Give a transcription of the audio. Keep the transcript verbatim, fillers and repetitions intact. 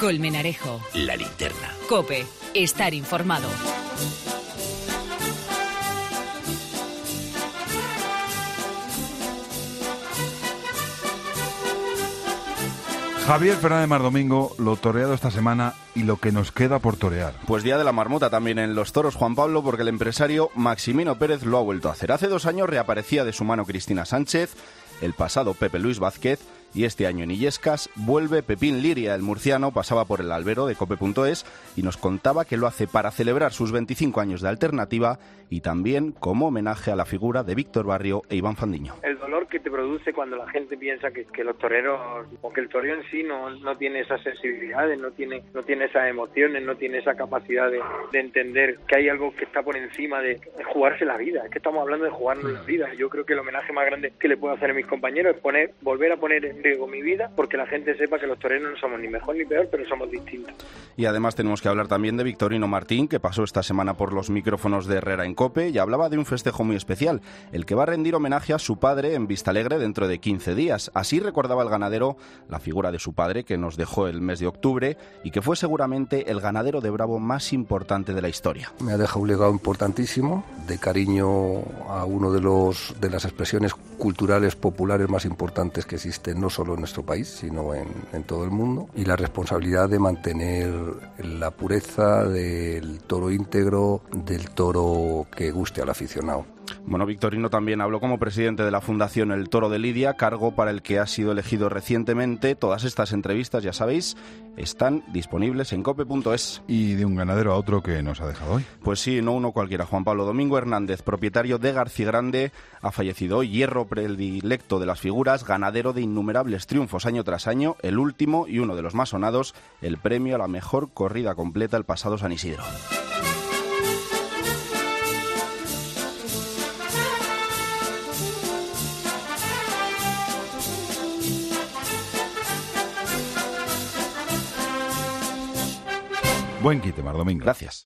Colmenarejo. La Linterna. COPE. Estar informado. Javier Fernández Mardomingo, lo toreado esta semana y lo que nos queda por torear. Pues día de la marmota también en los toros, Juan Pablo, porque el empresario Maximino Pérez lo ha vuelto a hacer. Hace dos años reaparecía de su mano Cristina Sánchez, el pasado Pepe Luis Vázquez, y este año en Illescas vuelve Pepín Liria, el murciano, pasaba por el albero de cope punto es y nos contaba que lo hace para celebrar sus veinticinco años de Alternativa y también como homenaje a la figura de Víctor Barrio e Iván Fandiño. El dolor que te produce cuando la gente piensa que, que los toreros, o que el toreo en sí no, no tiene esas sensibilidades, no tiene, no tiene esas emociones, no tiene esa capacidad de, de entender que hay algo que está por encima de, de jugarse la vida. Es que estamos hablando de jugarnos la vida. Yo creo que el homenaje más grande que le puedo hacer a mis compañeros es poner, volver a poner en riesgo mi vida, porque la gente sepa que los toreros no somos ni mejor ni peor, pero somos distintos. Y además tenemos que hablar también de Victorino Martín, que pasó esta semana por los micrófonos de Herrera en COPE y hablaba de un festejo muy especial, el que va a rendir homenaje a su padre en Vistalegre dentro de quince días. Así recordaba el ganadero la figura de su padre, que nos dejó el mes de octubre y que fue seguramente el ganadero de Bravo más importante de la historia. Me ha dejado un legado importantísimo de cariño a uno de los de las expresiones culturales populares más importantes que existen, no solo en nuestro país, sino en, en todo el mundo, y la responsabilidad de mantener la pureza del toro íntegro, del toro que guste al aficionado. Bueno, Victorino también habló como presidente de la Fundación El Toro de Lidia, cargo para el que ha sido elegido recientemente. Todas estas entrevistas, ya sabéis, están disponibles en cope punto es. Y de un ganadero a otro que nos ha dejado hoy. Pues sí, no uno cualquiera. Juan Pablo Domingo Hernández, propietario de García Grande, ha fallecido hoy. Hierro predilecto de las figuras, ganadero de innumerables triunfos año tras año, el último y uno de los más sonados, el premio a la mejor corrida completa el pasado San Isidro. Buen quite, Mardomingo. Gracias.